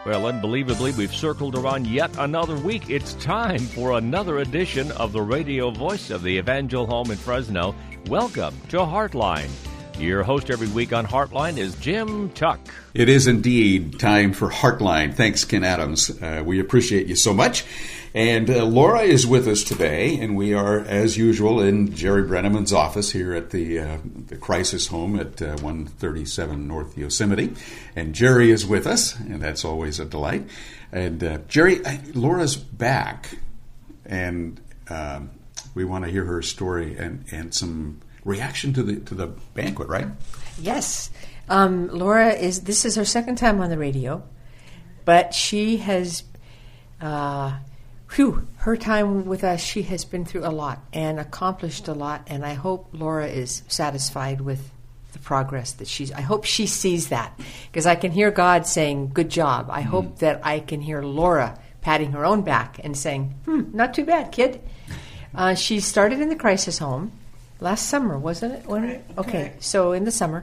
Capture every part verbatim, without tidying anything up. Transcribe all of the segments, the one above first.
Well, unbelievably, we've circled around yet another week. It's time for another edition of the radio voice of the Evangel Home in Fresno. Welcome to Heartline. Your host every week on Heartline is Jim Tuck. It is indeed time for Heartline. Thanks, Ken Adams. Uh, we appreciate you so much. And uh, Laura is with us today, and we are, as usual, in Jerry Brenneman's office here at the uh, the Crisis Home at uh, one thirty-seven North Yosemite. And Jerry is with us, and that's always a delight. And uh, Jerry, I, Laura's back, and um, we want to hear her story and, and some reaction to the to the banquet, right? Yes. Um, Laura is, this is her second time on the radio, but she has... Uh, Whew, her time with us, she has been through a lot and accomplished a lot, and I hope Laura is satisfied with the progress that she's... I hope she sees that, because I can hear God saying, good job. I mm-hmm. hope that I can hear Laura patting her own back and saying, hmm, not too bad, kid. Uh, she started in the Crisis Home last summer, wasn't it? When, right. Okay, right. So in the summer.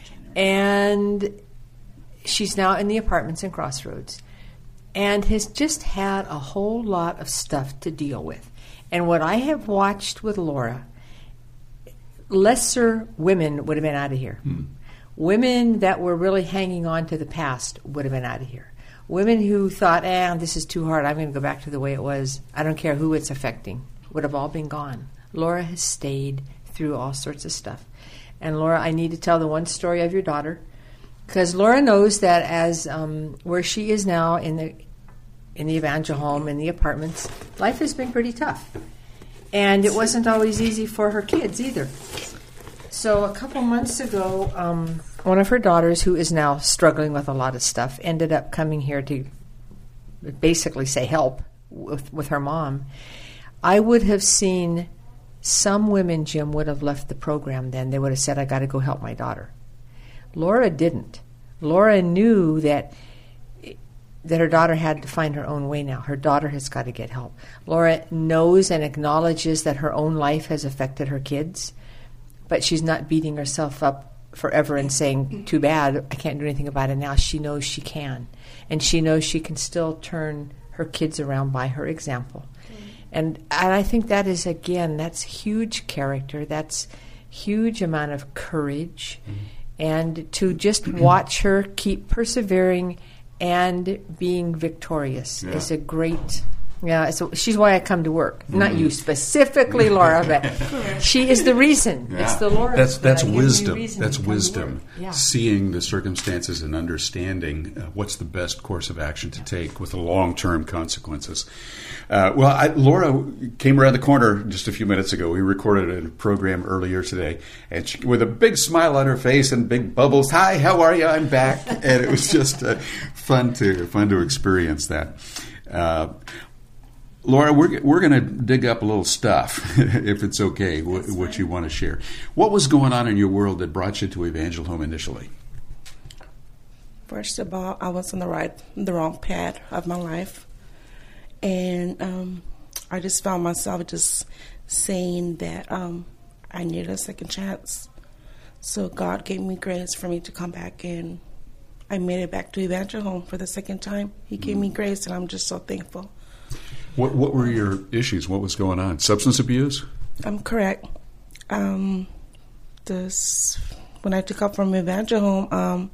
And she's now in the apartments in Crossroads, and has just had a whole lot of stuff to deal with. And what I have watched with Laura, lesser women would have been out of here. Hmm. Women that were really hanging on to the past would have been out of here. Women who thought, eh, this is too hard, I'm going to go back to the way it was, I don't care who it's affecting, would have all been gone. Laura has stayed through all sorts of stuff. And Laura, I need to tell the one story of your daughter, because Laura knows that as um, where she is now in the in the Evangel Home, in the apartments, life has been pretty tough. And it wasn't always easy for her kids either. So a couple months ago, um, one of her daughters, who is now struggling with a lot of stuff, ended up coming here to basically say help with, with her mom. I would have seen some women, Jim, would have left the program then. They would have said, I got to go help my daughter. Laura didn't. Laura knew that that her daughter had to find her own way now. Her daughter has got to get help. Laura knows and acknowledges that her own life has affected her kids, but she's not beating herself up forever and saying, too bad, I can't do anything about it now. She knows she can. And she knows she can still turn her kids around by her example. Mm. And, and I think that is, again, that's huge character. That's huge amount of courage. Mm. And to just watch her keep persevering and being victorious yeah. is a great... Yeah, so she's why I come to work. Mm. Not you specifically, Laura, but she is the reason. Yeah. It's the Lord. That's that's that wisdom. That's wisdom. Yeah. Seeing the circumstances and understanding uh, what's the best course of action to take with the long-term consequences. Uh, well, I, Laura came around the corner just a few minutes ago. We recorded a program earlier today, and she, with a big smile on her face and big bubbles. Hi, how are you? I'm back, and it was just uh, fun to fun to experience that. Uh, Laura, we're we're going to dig up a little stuff, if it's okay, what, what you want to share. What was going on in your world that brought you to Evangel Home initially? First of all, I was on the right, the wrong path of my life, and um, I just found myself just saying that um, I needed a second chance. So God gave me grace for me to come back, and I made it back to Evangel Home for the second time. He gave mm. me grace, and I'm just so thankful. What what were your issues? What was going on? Substance abuse? I'm correct. Um, this when I took up from Evangel Home, um,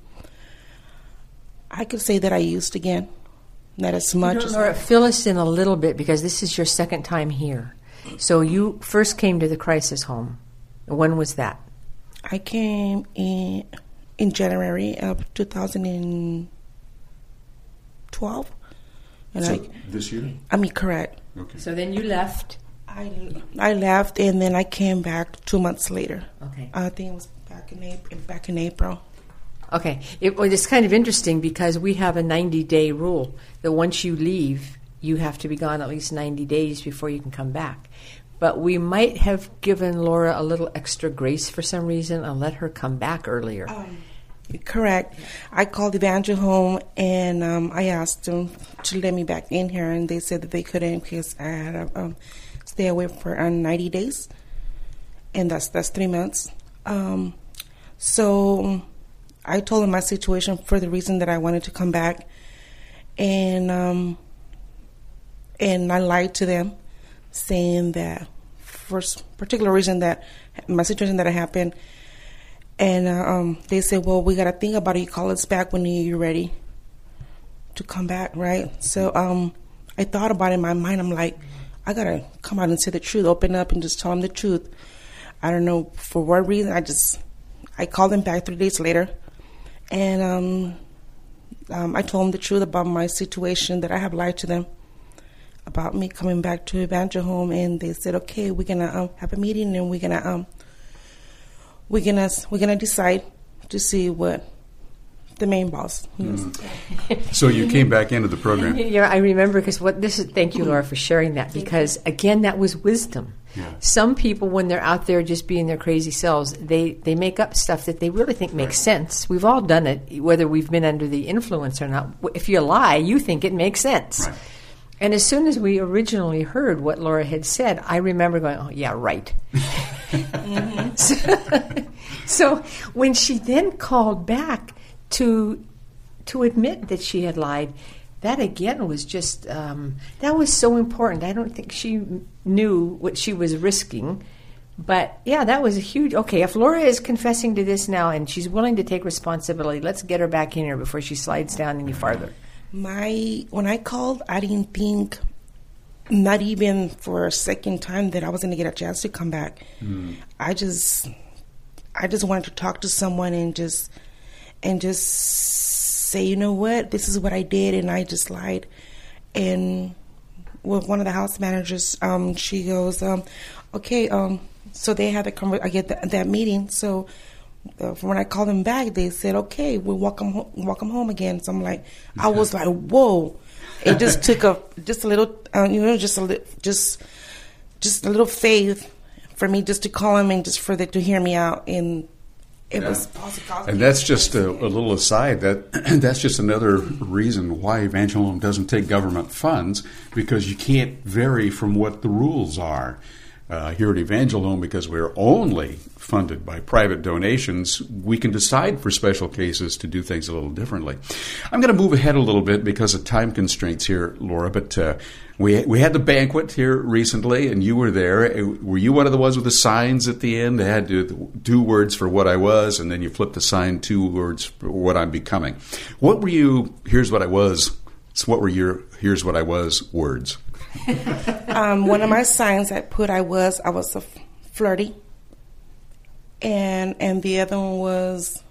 I could say that I used again. Not as much as... Laura, fill us in a little bit, because this is your second time here. So you first came to the Crisis Home. When was that? I came in in January of two thousand twelve. And so I, this year? I mean, correct. Okay. So then you left. I, I left, and then I came back two months later. Okay. I think it was back in April. Back in April. Okay. It, well, it's kind of interesting because we have a ninety-day rule that once you leave, you have to be gone at least ninety days before you can come back. But we might have given Laura a little extra grace for some reason and let her come back earlier. Um, Correct. I called Evangel Home, and um, I asked them to let me back in here, and they said that they couldn't because I had to um, stay away for uh, ninety days, and that's that's three months. Um, so I told them my situation for the reason that I wanted to come back, and um, and I lied to them, saying that for a particular reason that my situation that happened, and uh, um, they said, well, we got to think about it. You call us back when you're ready to come back, right? So um, I thought about it in my mind. I'm like, I got to come out and say the truth, open up and just tell them the truth. I don't know for what reason. I just, I called them back three days later, and um, um, I told them the truth about my situation, that I have lied to them about me coming back to Evangel Home, and they said, okay, we're gonna um, have a meeting, and we're gonna um, we're gonna we're gonna decide to see what the main boss. Mm. So you came back into the program. Yeah, I remember because what this is. Thank you, Laura, for sharing that. Because again, that was wisdom. Yeah. Some people, when they're out there just being their crazy selves, they, they make up stuff that they really think makes right. sense. We've all done it, whether we've been under the influence or not. If you lie, you think it makes sense. Right. And as soon as we originally heard what Laura had said, I remember going, oh, yeah, right. mm-hmm. so, so when she then called back to to admit that she had lied, that again was just, um, that was so important. I don't think she knew what she was risking. But, yeah, that was a huge, okay, if Laura is confessing to this now and she's willing to take responsibility, let's get her back in here before she slides down any farther. My when I called, I didn't think, not even for a second time, that I was going to get a chance to come back. Mm. I just, I just wanted to talk to someone and just, and just say, you know what, this is what I did, and I just lied. And with one of the house managers, um, she goes, um, okay, um, so they had a conver- I get the, that meeting. So uh, when I called them back, they said, okay, we'll walk them, ho- walk them home again. So I'm like, I was like, whoa. It just took a just a little, uh, you know, just a li- just just a little faith for me just to call them and just for them to hear me out. And it yeah. was, and that's just a, a little aside. That that's just another reason why Evangel Home doesn't take government funds, because you can't vary from what the rules are. Uh, here at Evangel Home, because we're only funded by private donations, we can decide for special cases to do things a little differently. I'm going to move ahead a little bit because of time constraints here, Laura, but uh, we we had the banquet here recently, and you were there. Were you one of the ones with the signs at the end? They had to, two words for what I was, and then you flipped the sign, two words for what I'm becoming. What were you, here's what I was, so what were your here's what I was words? um, one of my signs I put, I was I was a f- flirty, and and the other one was.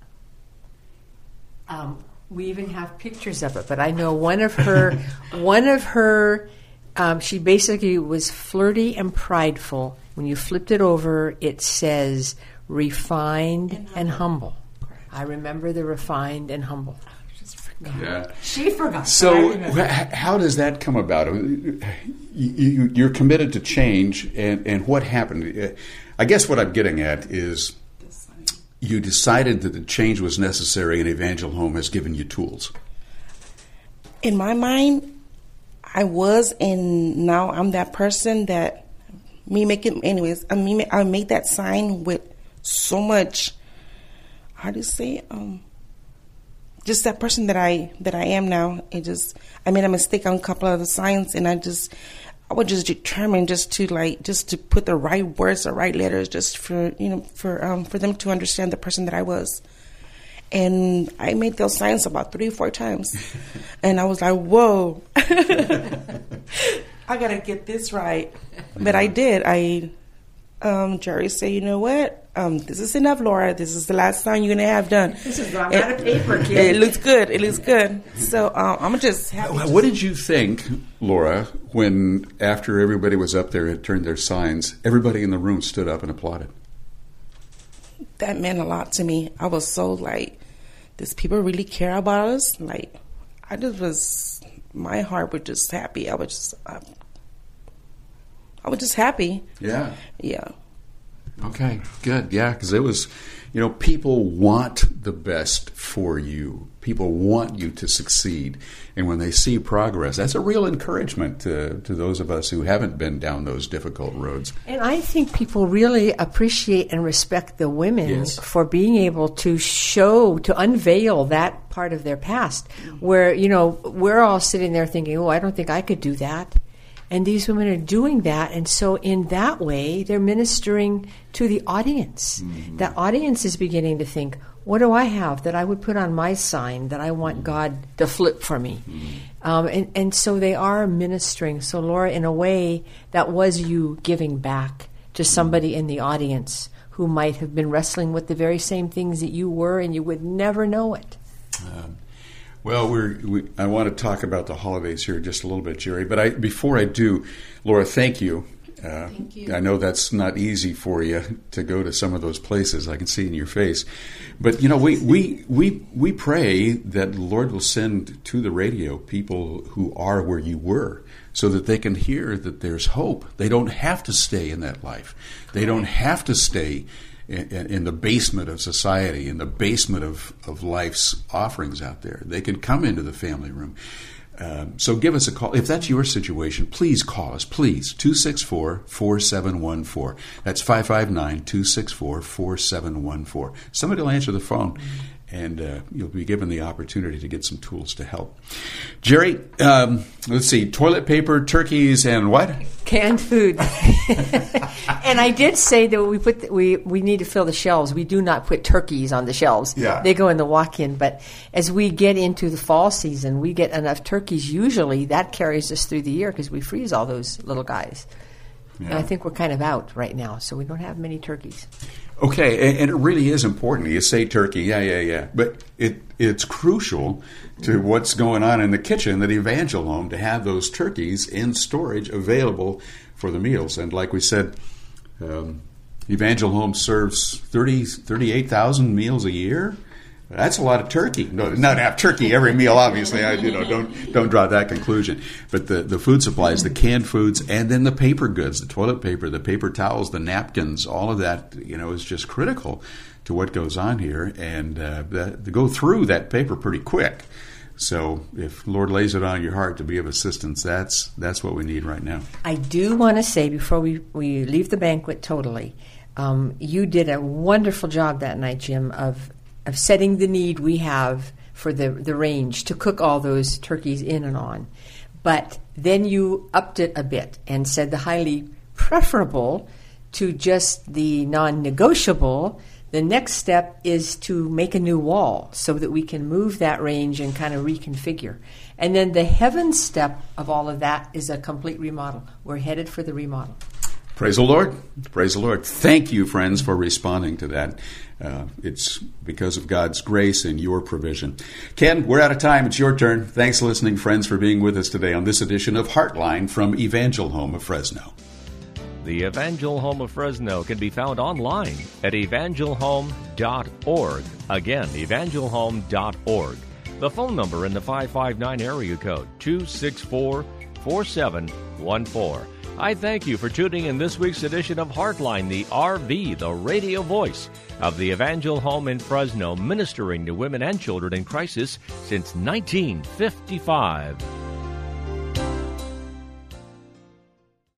Um, we even have pictures of it, but I know one of her, one of her, um, she basically was flirty and prideful. When you flipped it over, it says refined and humble. And humble. I remember the refined and humble. Yeah. She forgot. So how does that come about? You, you, you're committed to change, and, and what happened? I guess what I'm getting at is you decided that the change was necessary, and Evangel Home has given you tools. In my mind, I was, and now I'm that person that me making, anyways, I mean, I made that sign with so much, how do you say, um, just that person that I that I am now. It just I made a mistake on a couple of the signs, and I just I was just determined just to like just to put the right words, the right letters, just for you know for um, for them to understand the person that I was. And I made those signs about three or four times, and I was like, "Whoa, I gotta get this right." But I did. I um, Jerry said, "You know what? Um, this is enough, Laura. This is the last sign you're gonna have done. This is I'm out of paper, kid. It looks good. It looks good." So um, I'm just happy. What did you think, Laura, when after everybody was up there and turned their signs, everybody in the room stood up and applauded? That meant a lot to me. I was so like, does people really care about us? Like, I just was, my heart was just happy. I was just, I, I was just happy. Yeah. Yeah. Okay, good. Yeah, because it was, you know, people want the best for you. People want you to succeed. And when they see progress, that's a real encouragement to, to those of us who haven't been down those difficult roads. And I think people really appreciate and respect the women yes. for being able to show, to unveil that part of their past where, you know, we're all sitting there thinking, oh, I don't think I could do that. And these women are doing that, and so in that way, they're ministering to the audience. Mm-hmm. That audience is beginning to think, what do I have that I would put on my sign that I want God to flip for me? Mm-hmm. Um, and, and so they are ministering. So, Laura, in a way, that was you giving back to somebody in the audience who might have been wrestling with the very same things that you were, and you would never know it. Um. Well, we're, we, I want to talk about the holidays here just a little bit, Jerry. But I, before I do, Laura, thank you. Uh, thank you. I know that's not easy for you to go to some of those places. I can see in your face. But, you know, we, we, we, we pray that the Lord will send to the radio people who are where you were so that they can hear that there's hope. They don't have to stay in that life. They don't have to stay In, in the basement of society, in the basement of, of life's offerings out there. They can come into the family room. Um, so give us a call. If that's your situation, please call us, please. two six four, four seven one four. That's five five nine, two six four, four seven one four. Somebody will answer the phone, and uh, you'll be given the opportunity to get some tools to help. Jerry, um, let's see, toilet paper, turkeys, and what? Canned food. And I did say that we put the, we we need to fill the shelves. We do not put turkeys on the shelves. Yeah. They go in the walk-in. But as we get into the fall season, we get enough turkeys. Usually that carries us through the year because we freeze all those little guys. Yeah. And I think we're kind of out right now, so we don't have many turkeys. Okay, and, and it really is important. You say turkey, yeah, yeah, yeah. But it it's crucial to what's going on in the kitchen at Evangel Home to have those turkeys in storage available for the meals. And like we said, um, Evangel Home serves thirty, thirty-eight thousand meals a year. That's a lot of turkey. No, not have turkey every meal, obviously. I, you know, don't don't draw that conclusion. But the, the food supplies, the canned foods, and then the paper goods, the toilet paper, the paper towels, the napkins, all of that, you know, is just critical to what goes on here. And uh, that, to go through that paper pretty quick. So if the Lord lays it on your heart to be of assistance, that's that's what we need right now. I do want to say before we, we leave the banquet totally, um, you did a wonderful job that night, Jim, of of setting the need we have for the, the range to cook all those turkeys in and on. But then you upped it a bit and said the highly preferable to just the non-negotiable. The next step is to make a new wall so that we can move that range and kind of reconfigure. And then the heaven step of all of that is a complete remodel. We're headed for the remodel. Praise the Lord. Praise the Lord. Thank you, friends, for responding to that. Uh, it's because of God's grace and your provision. Ken, we're out of time. It's your turn. Thanks, listening friends, for being with us today on this edition of Heartline from Evangel Home of Fresno. The Evangel Home of Fresno can be found online at evangel home dot org. Again, evangel home dot org. The phone number in the five five nine area code, two six four, four seven one four. I thank you for tuning in this week's edition of Heartline, the R V, the radio voice of the Evangel Home in Fresno, ministering to women and children in crisis since nineteen fifty-five.